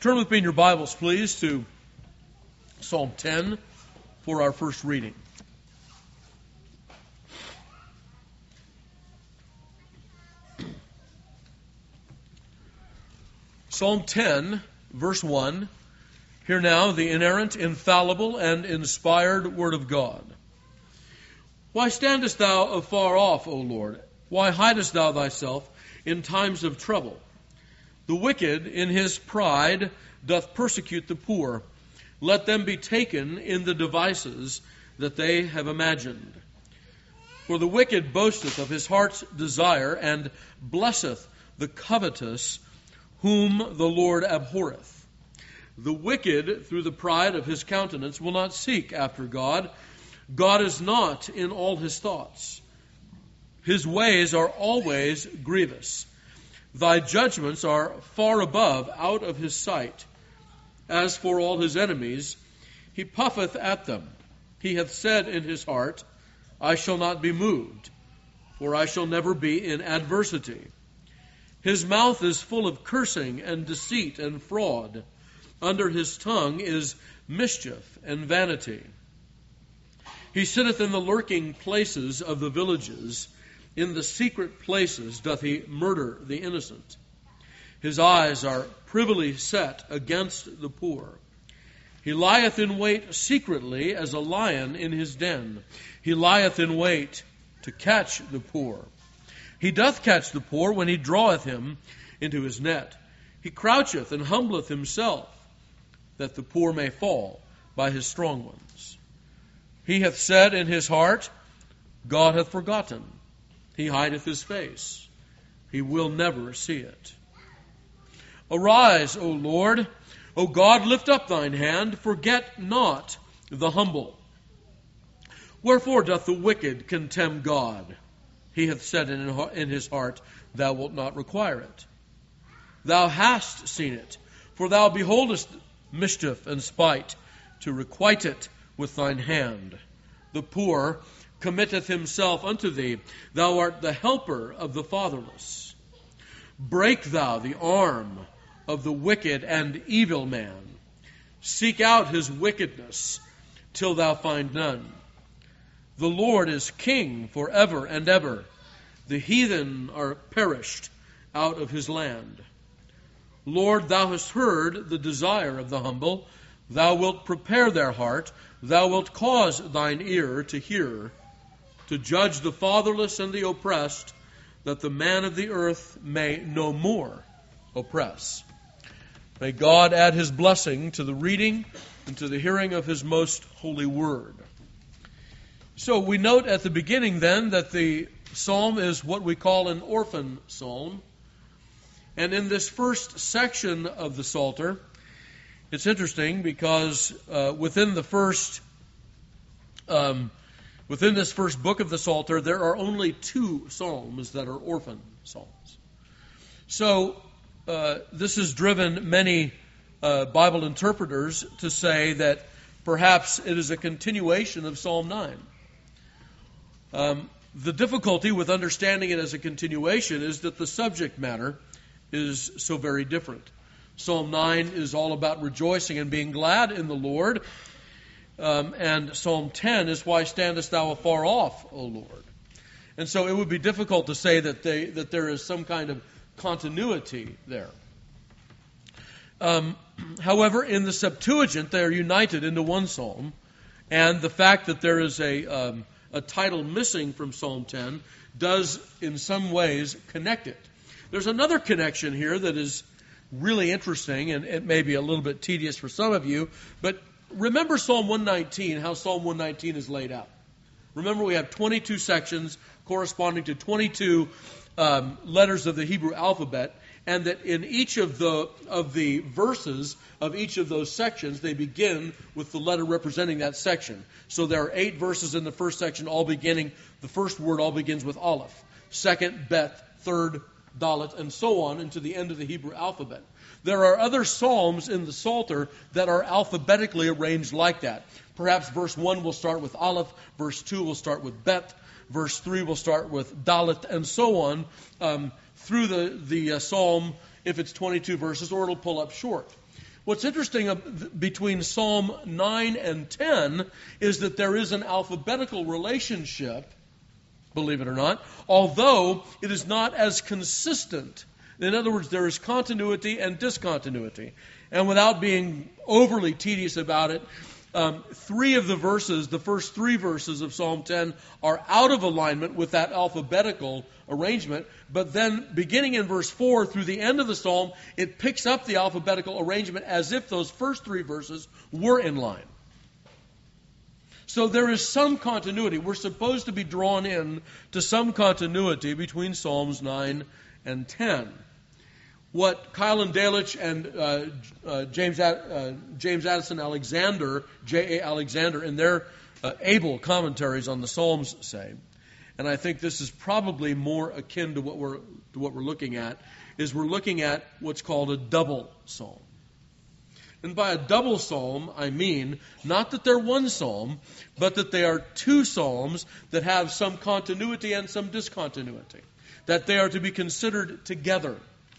Turn with me in your Bibles, please, to Psalm 10 for our first reading. Psalm 10, verse 1. Hear now the inerrant, infallible, and inspired Word of God. Why standest thou afar off, O Lord? Why hidest thou thyself in times of trouble? The wicked in his pride doth persecute the poor. Let them be taken in the devices that they have imagined. For the wicked boasteth of his heart's desire, and blesseth the covetous, whom the Lord abhorreth. The wicked, through the pride of his countenance, will not seek after God. God is not in all his thoughts. His ways are always grievous. Thy judgments are far above, out of his sight. As for all his enemies, he puffeth at them. He hath said in his heart, I shall not be moved, for I shall never be in adversity. His mouth is full of cursing and deceit and fraud. Under his tongue is mischief and vanity. He sitteth in the lurking places of the villages. In the secret places doth he murder the innocent. His eyes are privily set against the poor. He lieth in wait secretly as a lion in his den. He lieth in wait to catch the poor. He doth catch the poor when he draweth him into his net. He croucheth and humbleth himself, that the poor may fall by his strong ones. He hath said in his heart, God hath forgotten. He hideth his face. He will never see it. Arise, O Lord. O God, lift up thine hand. Forget not the humble. Wherefore doth the wicked contemn God? He hath said in his heart, Thou wilt not require it. Thou hast seen it, for thou beholdest mischief and spite, to requite it with thine hand. The poor committeth himself unto thee. Thou art the helper of the fatherless. Break thou the arm of the wicked and evil man. Seek out his wickedness till thou find none. The Lord is king forever and ever. The heathen are perished out of his land. Lord, thou hast heard the desire of the humble. Thou wilt prepare their heart. Thou wilt cause thine ear to hear, to judge the fatherless and the oppressed, that the man of the earth may no more oppress. May God add his blessing to the reading and to the hearing of his most holy word. So we note at the beginning then that the psalm is what we call an orphan psalm. And in this first section of the Psalter, it's interesting because within this first book of the Psalter, there are only 2 psalms that are orphan psalms. So this has driven many Bible interpreters to say that perhaps it is a continuation of Psalm 9. The difficulty with understanding it as a continuation is that the subject matter is so very different. Psalm 9 is all about rejoicing and being glad in the Lord. And Psalm 10 is, Why standest thou afar off, O Lord? And so it would be difficult to say that there is some kind of continuity there. However, in the Septuagint, they are united into one psalm. And the fact that there is a title missing from Psalm 10 does, in some ways, connect it. There's another connection here that is really interesting, and it may be a little bit tedious for some of you, but remember Psalm 119, how Psalm 119 is laid out. Remember we have 22 sections corresponding to 22 letters of the Hebrew alphabet, and that in each of the verses of each of those sections, they begin with the letter representing that section. So there are 8 verses in the first section, the first word all begins with Aleph. Second, Bet. Third, Dalet, and so on into the end of the Hebrew alphabet. There are other psalms in the Psalter that are alphabetically arranged like that. Perhaps verse 1 will start with Aleph, verse 2 will start with Bet, verse 3 will start with Dalet, and so on through the psalm if it's 22 verses, or it'll pull up short. What's interesting between Psalm 9 and 10 is that there is an alphabetical relationship, believe it or not, although it is not as consistent. In other words, there is continuity and discontinuity. And without being overly tedious about it, three of the verses, the first three verses of Psalm 10, are out of alignment with that alphabetical arrangement. But then, beginning in verse 4 through the end of the psalm, it picks up the alphabetical arrangement as if those first three verses were in line. So there is some continuity. We're supposed to be drawn in to some continuity between Psalms 9 and 10. What Kylan Dalich and James Addison Alexander, J.A. Alexander, in their able commentaries on the Psalms say, and I think this is probably more akin to what we're looking at, is we're looking at what's called a double psalm. And by a double psalm, I mean not that they're one psalm, but that they are two psalms that have some continuity and some discontinuity, that they are to be considered together.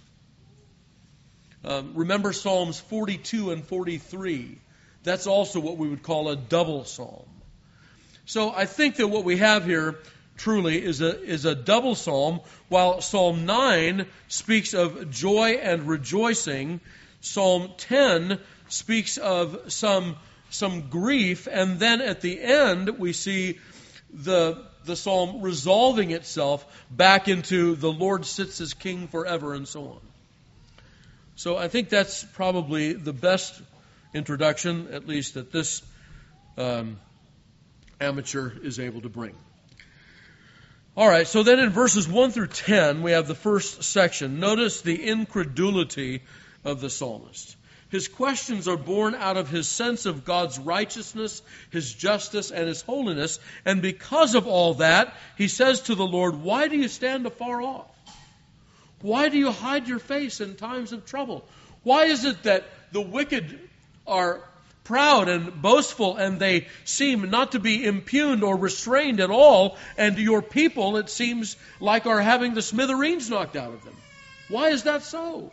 Remember Psalms 42 and 43. That's also what we would call a double psalm. So I think that what we have here truly is a double psalm. While Psalm 9 speaks of joy and rejoicing, Psalm 10 speaks of some grief, and then at the end we see the psalm resolving itself back into the Lord sits as king forever and so on. So I think that's probably the best introduction, at least that this amateur is able to bring. All right, so then in verses 1 through 10, we have the first section. Notice the incredulity of the psalmist. His questions are born out of his sense of God's righteousness, His justice, and His holiness. And because of all that, he says to the Lord, "Why do you stand afar off? Why do you hide your face in times of trouble? Why is it that the wicked are proud and boastful, and they seem not to be impugned or restrained at all, and your people, it seems like, are having the smithereens knocked out of them? Why is that so?"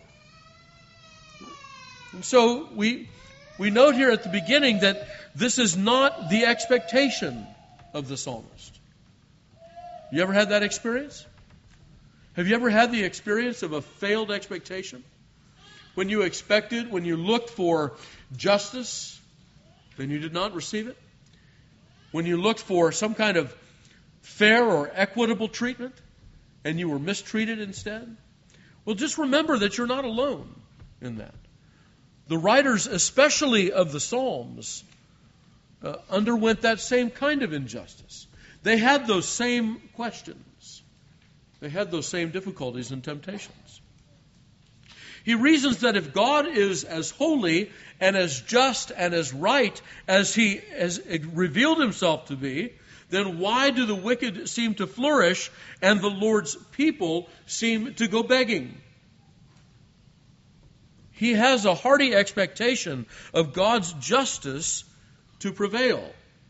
And so we note here at the beginning that this is not the expectation of the psalmist. You ever had that experience? Have you ever had the experience of a failed expectation? When you expected, when you looked for justice, then you did not receive it? When you looked for some kind of fair or equitable treatment, and you were mistreated instead? Well, just remember that you're not alone in that. The writers, especially of the Psalms, underwent that same kind of injustice. They had those same questions. They had those same difficulties and temptations. He reasons that if God is as holy and as just and as right as He has revealed Himself to be, then why do the wicked seem to flourish and the Lord's people seem to go begging? He has a hearty expectation of God's justice to prevail.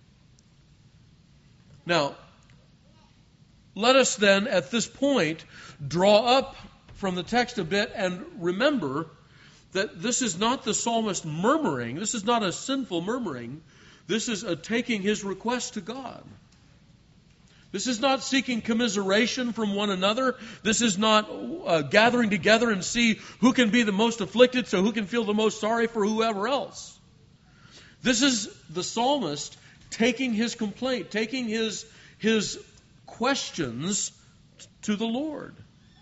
Now, let us then, at this point, draw up from the text a bit and remember that this is not the psalmist murmuring. This is not a sinful murmuring. This is a taking his request to God. This is not seeking commiseration from one another. This is not gathering together and see who can be the most afflicted, so who can feel the most sorry for whoever else. This is the psalmist taking his complaint, taking his questions to the Lord.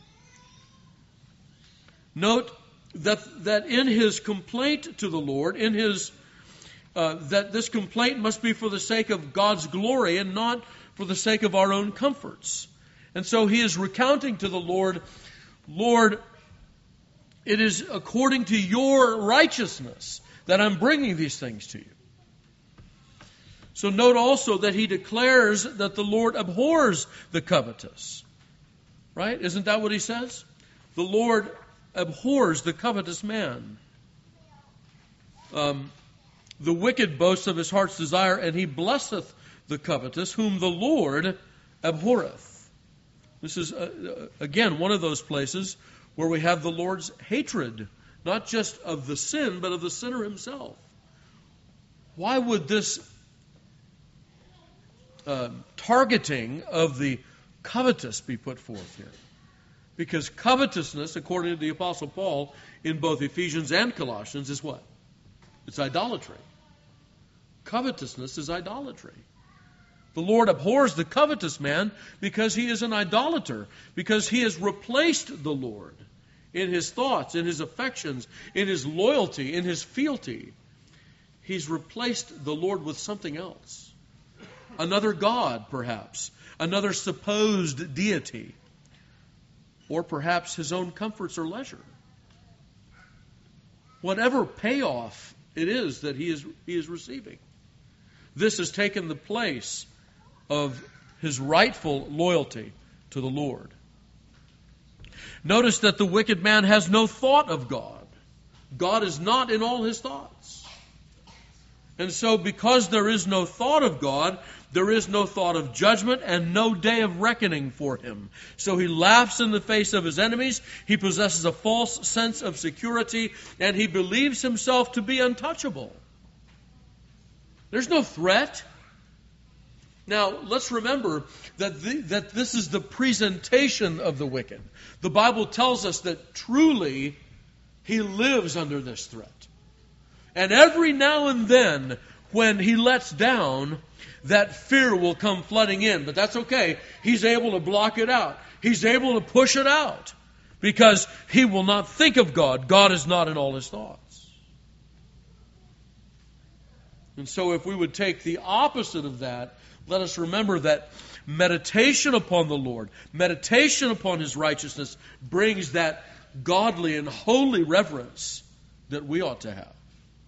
Note that in his complaint to the Lord, that this complaint must be for the sake of God's glory and not for the sake of our own comforts. And so he is recounting to the Lord, "Lord, it is according to your righteousness that I'm bringing these things to you." So note also that he declares that the Lord abhors the covetous. Right? Isn't that what he says? The Lord abhors the covetous man. The wicked boasts of his heart's desire, and he blesseth the covetous, whom the Lord abhorreth. This is, again, one of those places where we have the Lord's hatred not just of the sin, but of the sinner himself. Why would this targeting of the covetous be put forth here? Because covetousness, according to the Apostle Paul, in both Ephesians and Colossians, is what? It's idolatry. Covetousness is idolatry. The Lord abhors the covetous man because he is an idolater, because he has replaced the Lord in his thoughts, in his affections, in his loyalty, in his fealty. He's replaced the Lord with something else. Another god, perhaps. Another supposed deity. Or perhaps his own comforts or leisure. Whatever payoff it is that he is receiving. This has taken the place of his rightful loyalty to the Lord. Notice that the wicked man has no thought of God. God is not in all his thoughts. And so because there is no thought of God, there is no thought of judgment and no day of reckoning for him. So he laughs in the face of his enemies, he possesses a false sense of security, and he believes himself to be untouchable. There's no threat. Now, let's remember that this is the presentation of the wicked. The Bible tells us that truly he lives under this threat. And every now and then, when he lets down, that fear will come flooding in. But that's okay. He's able to block it out. He's able to push it out. Because he will not think of God. God is not in all his thoughts. And so if we would take the opposite of that, let us remember that meditation upon the Lord, meditation upon his righteousness, brings that godly and holy reverence that we ought to have.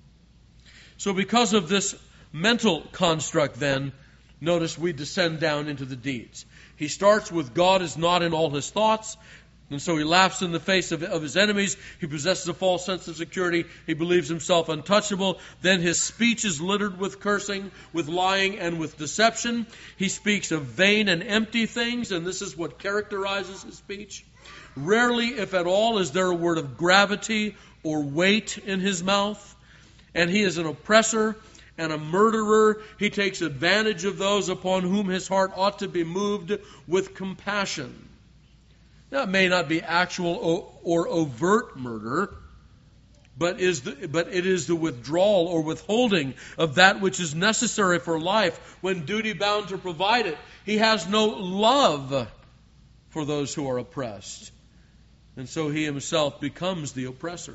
So because of this mental construct then, notice we descend down into the deeds. He starts with God is not in all his thoughts, and so he laughs in the face of his enemies. He possesses a false sense of security. He believes himself untouchable. Then his speech is littered with cursing, with lying, and with deception. He speaks of vain and empty things, and this is what characterizes his speech. Rarely, if at all, is there a word of gravity or weight in his mouth. And he is an oppressor and a murderer. He takes advantage of those upon whom his heart ought to be moved with compassion. Now, it may not be actual or overt murder, but it is the withdrawal or withholding of that which is necessary for life when duty bound to provide it. He has no love for those who are oppressed. And so he himself becomes the oppressor.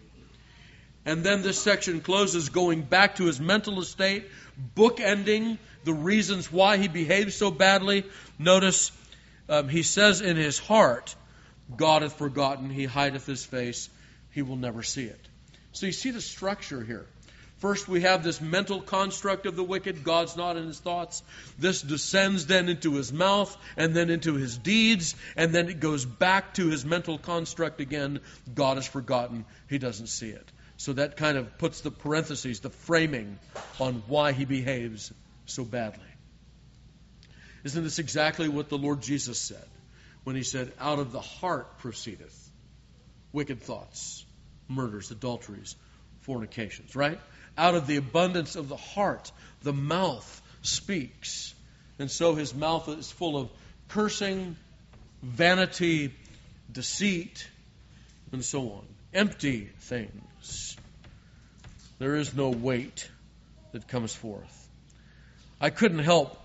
And then this section closes going back to his mental estate, bookending the reasons why he behaves so badly. Notice he says in his heart, God hath forgotten, he hideth his face, he will never see it. So you see the structure here. First we have this mental construct of the wicked, God's not in his thoughts. This descends then into his mouth and then into his deeds, and then it goes back to his mental construct again, God has forgotten, he doesn't see it. So that kind of puts the parentheses, the framing on why he behaves so badly. Isn't this exactly what the Lord Jesus said when he said, out of the heart proceedeth wicked thoughts, murders, adulteries, fornications, right? Out of the abundance of the heart, the mouth speaks. And so his mouth is full of cursing, vanity, deceit, and so on. Empty things. There is no weight that comes forth. I couldn't help.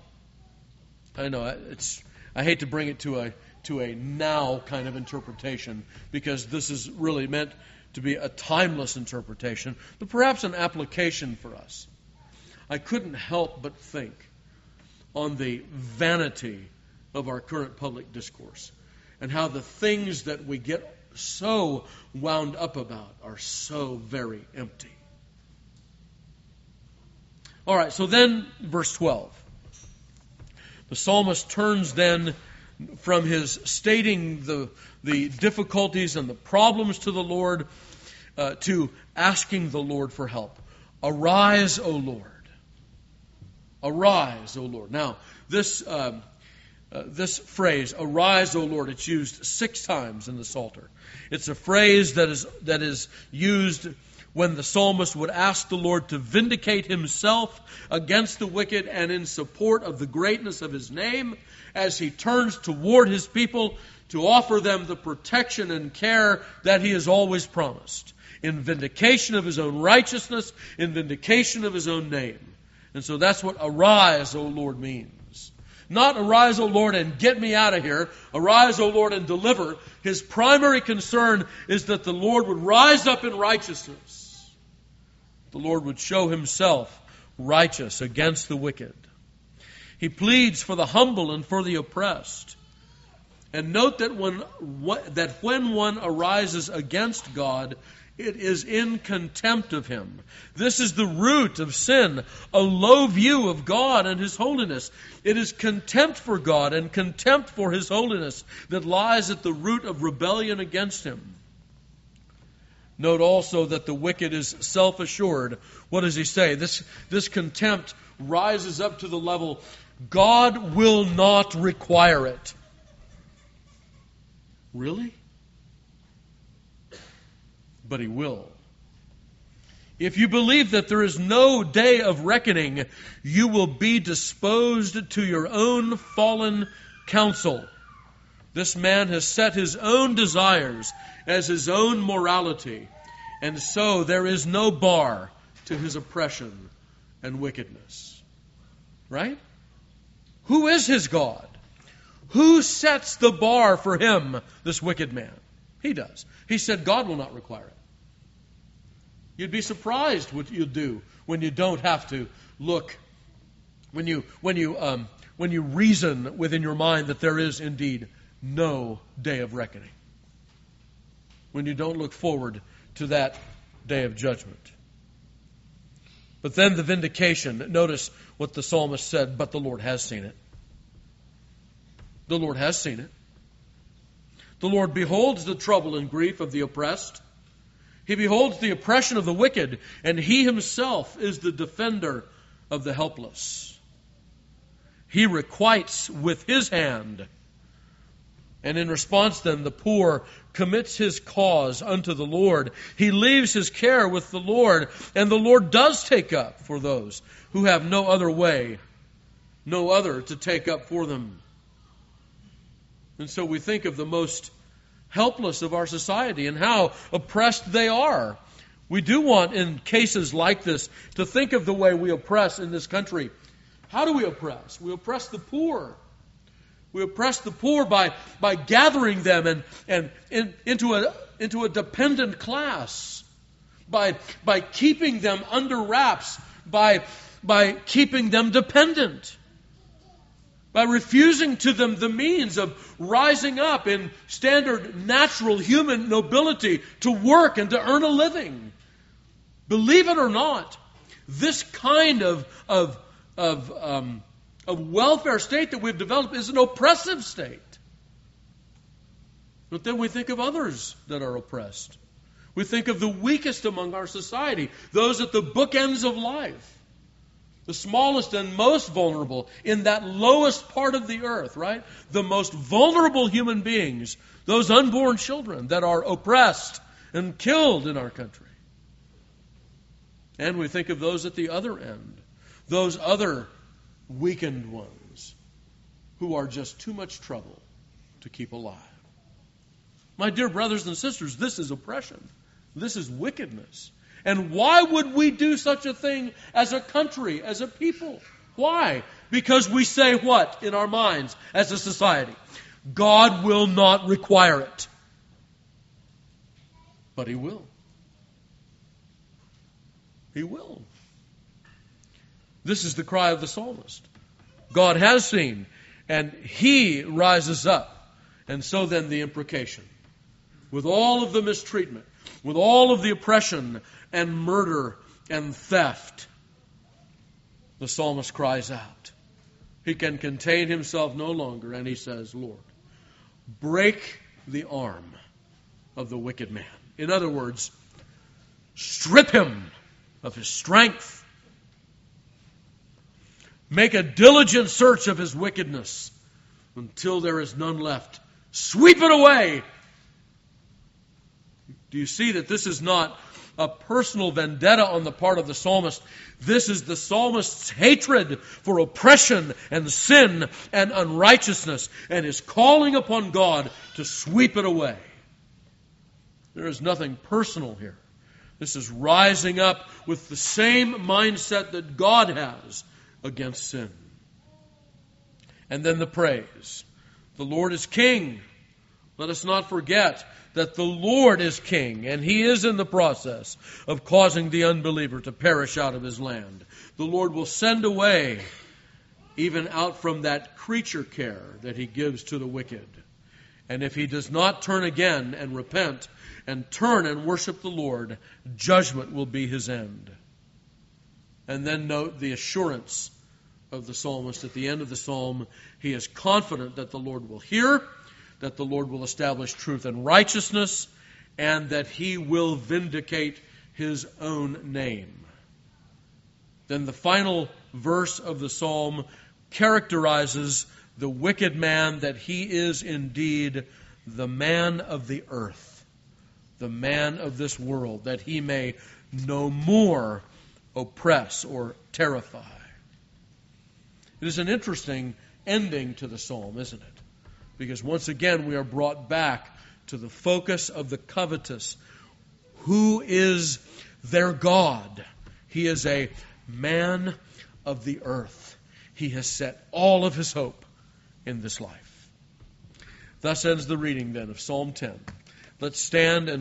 I know I hate to bring it to a now kind of interpretation, because this is really meant to be a timeless interpretation, but perhaps an application for us. I couldn't help but think on the vanity of our current public discourse and how the things that we get so wound up about are so very empty. All right, so then verse 12. The psalmist turns then from his stating the difficulties and the problems to the Lord to asking the Lord for help. Arise, O Lord. Arise, O Lord. Now, this This phrase, arise, O Lord, it's used 6 times in the Psalter. It's a phrase that is used when the psalmist would ask the Lord to vindicate himself against the wicked and in support of the greatness of his name as he turns toward his people to offer them the protection and care that he has always promised, in vindication of his own righteousness, in vindication of his own name. And so that's what arise, O Lord, means. Not arise, O Lord, and get me out of here. Arise, O Lord, and deliver. His primary concern is that the Lord would rise up in righteousness. The Lord would show himself righteous against the wicked. He pleads for the humble and for the oppressed. And note that when one arises against God, it is in contempt of him. This is the root of sin, a low view of God and his holiness. It is contempt for God and contempt for his holiness that lies at the root of rebellion against him. Note also that the wicked is self-assured. What does he say? This contempt rises up to the level, God will not require it. Really? But he will. If you believe that there is no day of reckoning, you will be disposed to your own fallen counsel. This man has set his own desires as his own morality, and so there is no bar to his oppression and wickedness. Right? Who is his God? Who sets the bar for him, this wicked man? He does. He said God will not require it. You'd be surprised what you'll do when you don't have to look, when you reason within your mind that there is indeed no day of reckoning. When you don't look forward to that day of judgment. But then the vindication. Notice what the psalmist said, but the Lord has seen it. The Lord has seen it. The Lord beholds the trouble and grief of the oppressed. He beholds the oppression of the wicked, and he himself is the defender of the helpless. He requites with his hand. And in response then, the poor commits his cause unto the Lord. He leaves his care with the Lord, and the Lord does take up for those who have no other way, no other to take up for them. And so we think of the most helpless of our society and how oppressed they are. We do want, in cases like this, to think of the way we oppress in this country. How do we oppress? We oppress the poor. We oppress the poor by gathering them and into a dependent class, by keeping them under wraps, by keeping them dependent, by refusing to them the means of rising up in standard natural human nobility to work and to earn a living. Believe it or not, this kind of welfare state that we've developed is an oppressive state. But then we think of others that are oppressed. We think of the weakest among our society, those at the bookends of life, the smallest and most vulnerable in that lowest part of the earth, right? The most vulnerable human beings, those unborn children that are oppressed and killed in our country. And we think of those at the other end, those other weakened ones who are just too much trouble to keep alive. My dear brothers and sisters, this is oppression. This is wickedness. And why would we do such a thing as a country, as a people? Why? Because we say what in our minds as a society? God will not require it. But He will. He will. This is the cry of the psalmist. God has seen, and He rises up. And so then the imprecation. With all of the mistreatment, with all of the oppression and murder and theft, the psalmist cries out. He can contain himself no longer, and he says, Lord, break the arm of the wicked man. In other words, strip him of his strength. Make a diligent search of his wickedness. until there is none left. Sweep it away. Do you see that this is not a personal vendetta on the part of the psalmist? This is the psalmist's hatred for oppression and sin and unrighteousness, and is calling upon God to sweep it away. There is nothing personal here. This is rising up with the same mindset that God has against sin. And then the praise. The Lord is King. Let us not forget that the Lord is King, and He is in the process of causing the unbeliever to perish out of His land. The Lord will send away even out from that creature care that He gives to the wicked. And if he does not turn again and repent and turn and worship the Lord, judgment will be his end. And then note the assurance of the psalmist at the end of the psalm. He is confident that the Lord will hear, that the Lord will establish truth and righteousness, and that He will vindicate His own name. Then the final verse of the psalm characterizes the wicked man, that he is indeed the man of the earth, the man of this world, that he may no more oppress or terrify. It is an interesting ending to the psalm, isn't it? Because once again we are brought back to the focus of the covetous. Who is their God? He is a man of the earth. He has set all of his hope in this life. Thus ends the reading then of Psalm 10. Let's stand and